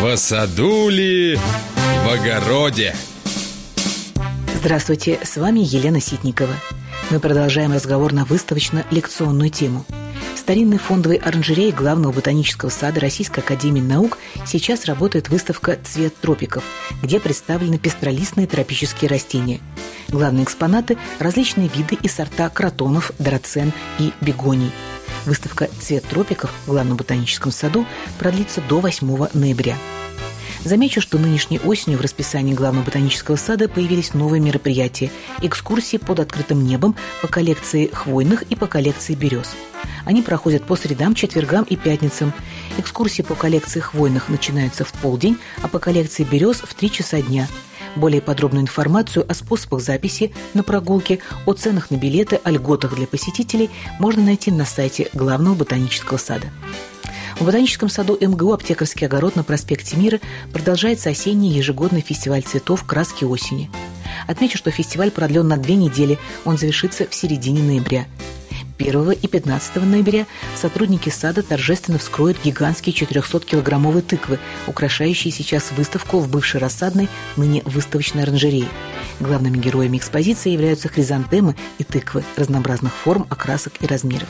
В саду ли, в огороде? Здравствуйте, с вами Елена Ситникова. Мы продолжаем разговор на выставочно-лекционную тему. В старинной фондовой оранжерее Главного ботанического сада Российской академии наук сейчас работает выставка «Цвет тропиков», где представлены пестролистные тропические растения. Главные экспонаты – различные виды и сорта кротонов, драцен и бегоний. Выставка «Цвет тропиков» в Главном ботаническом саду продлится до 8 ноября. Замечу, что нынешней осенью в расписании Главного ботанического сада появились новые мероприятия – экскурсии под открытым небом по коллекции хвойных и по коллекции берез. Они проходят по средам, четвергам и пятницам. Экскурсии по коллекции хвойных начинаются в полдень, а по коллекции берез в 3 часа дня. Более подробную информацию о способах записи на прогулки, о ценах на билеты, о льготах для посетителей можно найти на сайте Главного ботанического сада. В ботаническом саду МГУ «Аптекарский огород» на проспекте Мира продолжается осенний ежегодный фестиваль цветов «Краски осени». Отмечу, что фестиваль продлен на 2 недели, он завершится в середине ноября. 1 и 15 ноября сотрудники сада торжественно вскроют гигантские 400-килограммовые тыквы, украшающие сейчас выставку в бывшей рассадной, ныне выставочной оранжерее. Главными героями экспозиции являются хризантемы и тыквы разнообразных форм, окрасок и размеров.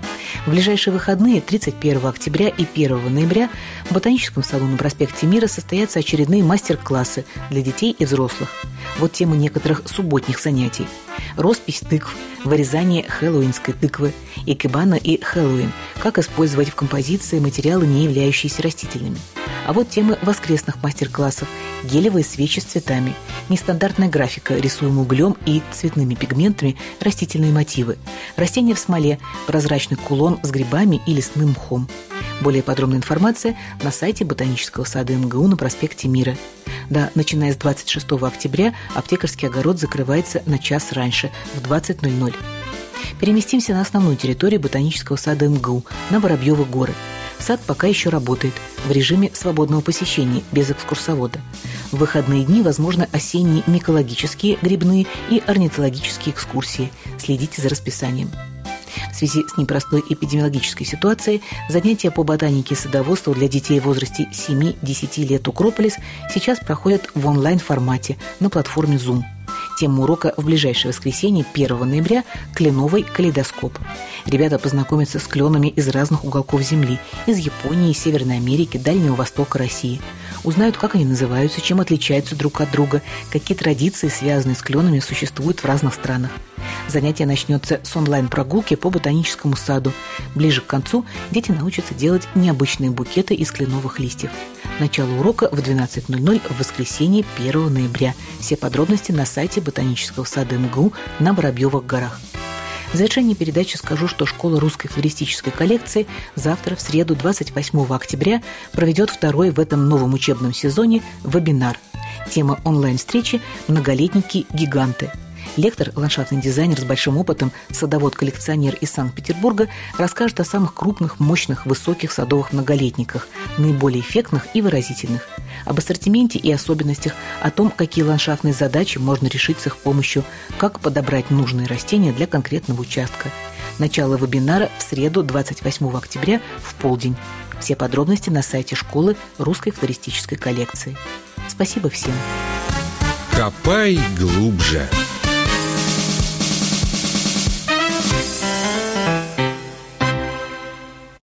В ближайшие выходные 31 октября и 1 ноября в Ботаническом саду на проспекте Мира состоятся очередные мастер-классы для детей и взрослых. Вот темы некоторых субботних занятий. Роспись тыкв, вырезание хэллоуинской тыквы, икебана и хэллоуин, как использовать в композиции материалы, не являющиеся растительными. А вот темы воскресных мастер-классов – гелевые свечи с цветами, нестандартная графика, рисуемая углем и цветными пигментами, растительные мотивы, растения в смоле, прозрачный кулон с грибами и лесным мхом. Более подробная информация на сайте Ботанического сада МГУ на проспекте Мира. Да, начиная с 26 октября аптекарский огород закрывается на час раньше, в 20:00. Переместимся на основную территорию Ботанического сада МГУ, на Воробьевы горы. Сад пока еще работает в режиме свободного посещения, без экскурсовода. В выходные дни возможны осенние микологические, грибные и орнитологические экскурсии. Следите за расписанием. В связи с непростой эпидемиологической ситуацией занятия по ботанике и садоводству для детей в возрасте 7-10 лет «Укрополис» сейчас проходят в онлайн-формате на платформе Zoom. Тема урока в ближайшее воскресенье, 1 ноября – «Кленовый калейдоскоп». Ребята познакомятся с кленами из разных уголков Земли – из Японии, Северной Америки, Дальнего Востока, России. Узнают, как они называются, чем отличаются друг от друга, какие традиции, связанные с кленами, существуют в разных странах. Занятие начнется с онлайн-прогулки по ботаническому саду. Ближе к концу дети научатся делать необычные букеты из кленовых листьев. Начало урока в 12:00 в воскресенье, 1 ноября. Все подробности на сайте Ботанического сада МГУ на Воробьевых горах. В завершении передачи скажу, что Школа русской флористической коллекции завтра, в среду, 28 октября, проведет второй в этом новом учебном сезоне вебинар. Тема онлайн-встречи «Многолетники-гиганты». Лектор, ландшафтный дизайнер с большим опытом, садовод-коллекционер из Санкт-Петербурга, расскажет о самых крупных, мощных, высоких садовых многолетниках, наиболее эффектных и выразительных, об ассортименте и особенностях, о том, какие ландшафтные задачи можно решить с их помощью, как подобрать нужные растения для конкретного участка. Начало вебинара в среду, 28 октября, в полдень. Все подробности на сайте Школы русской флористической коллекции. Спасибо всем. Копай глубже.